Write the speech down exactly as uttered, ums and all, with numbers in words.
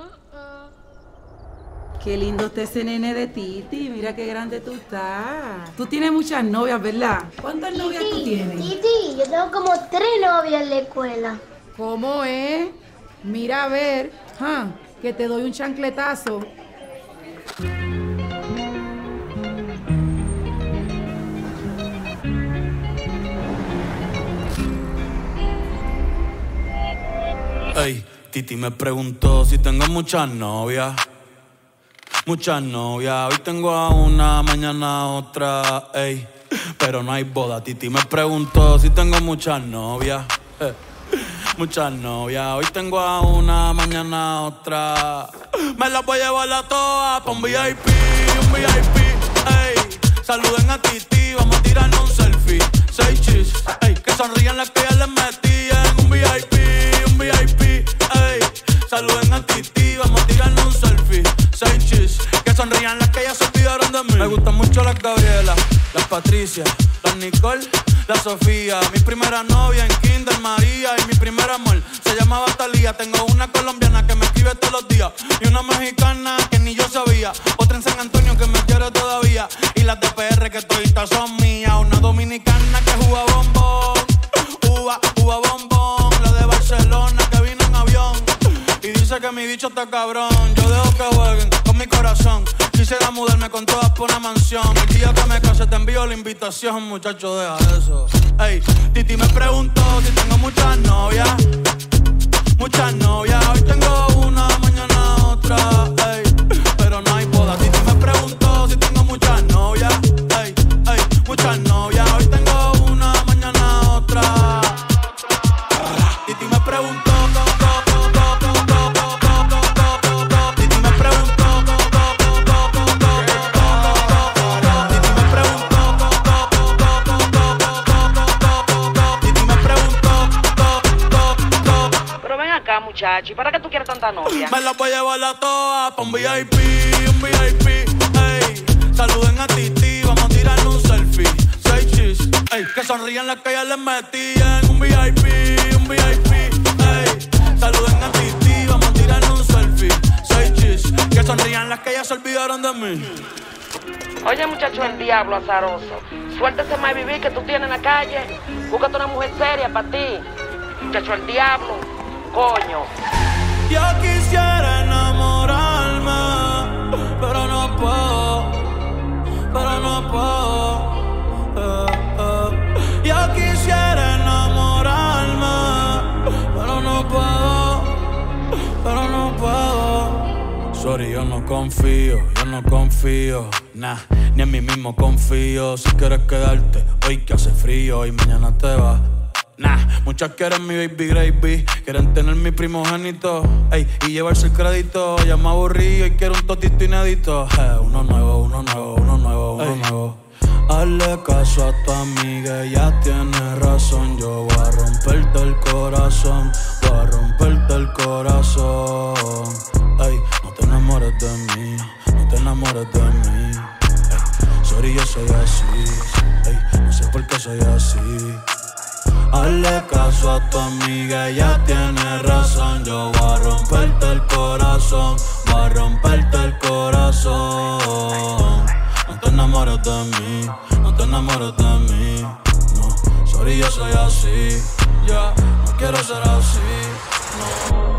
Qué lindo está ese nene de Titi. Mira qué grande tú estás. Tú tienes muchas novias, ¿verdad? ¿Cuántas Titi, novias tú tienes? Titi, yo tengo como tres novias en la escuela. ¿Cómo es? Mira a ver, ¿ah? Que te doy un chancletazo. Ey, Titi me preguntó si tengo muchas novias. Muchas novias, hoy tengo a una, mañana a otra, ey. Pero no hay boda. Titi me preguntó si tengo muchas novias. Eh. Muchas novias, hoy tengo a una, mañana a otra. Me las voy a llevar a todas pa' un V I P, un V I P, ey. Saluden a Titi, vamos a tirarnos un selfie. Seis chis, ey. Que sonrían las que ya les metí en un V I P, un V I P, ey. Saluden a Titi, vamos a tirarnos un selfie. Seis chis, que sonrían las que ya se olvidaron de mí. Me gustan mucho las Gabriela, las Patricia, las Nicole, la Sofía. Mi primera novia en Kinder María. Y mi primer amor se llamaba Talía. Tengo una colombiana que me escribe todos los días y una mexicana que ni yo sabía. Otra en San Antonio que me quiere todavía. Y las de P R que toditas son mías. Una dominicana que juega bombón, uva, uva bombón. La de Barcelona que vino en avión y dice que mi bicho está cabrón. Yo dejo que jueguen con mi corazón. Quisiera mudarme con todas por una mansión. El día que me case te envío la invitación, muchacho, deja eso. Ey, Titi me preguntó si tengo muchas novias. Muchas novias, hoy tengo una, mañana otra, ey. Pero no hay boda. Titi me preguntó si tengo muchas novias. Ey, ey, muchas novias, hoy tengo una, mañana otra. Titi me preguntó. Muchacho, ¿y para qué tú quieres tanta novia? Me las voy a llevar a todas pa' un V I P, un V I P, ey. Saluden a Titi, vamos a tirarnos un selfie. Seis chis, ey. Que sonrían las que ya les metí en un V I P, un V I P, ey. Saluden a Titi, vamos a tirarnos un selfie. Seis chis, que sonrían las que ya se olvidaron de mí. Oye, muchacho, el diablo azaroso. Suéltese más vivir que tú tienes en la calle. Búscate una mujer seria para ti. Muchacho, el diablo. Coño. Yo quisiera enamorarme, pero no puedo, pero no puedo. Eh, eh. Yo quisiera enamorarme, pero no puedo, pero no puedo. Sorry, yo no confío, yo no confío, nah, ni en mí mismo confío. Si quieres quedarte, hoy que hace frío y mañana te vas. Nah, muchas quieren mi baby gravy, quieren tener mi primogénito, ey, y llevarse el crédito. Ya me aburrí y quiero un totito inédito. Eh, uno nuevo, uno nuevo, uno nuevo, uno ey. nuevo. Hazle caso a tu amiga, ella tiene razón. Yo voy a romperte el corazón, voy a romperte el corazón. Ey, no te enamores de mí, no te enamores de mí. Ey, sorry, yo soy así, ey, no sé por qué soy así. Hazle caso a tu amiga, ella tiene razón. Yo voy a romperte el corazón, voy a romperte el corazón. No te enamores de mí, no te enamores de mí. No, sorry, yo soy así, ya, yeah, no quiero ser así, no.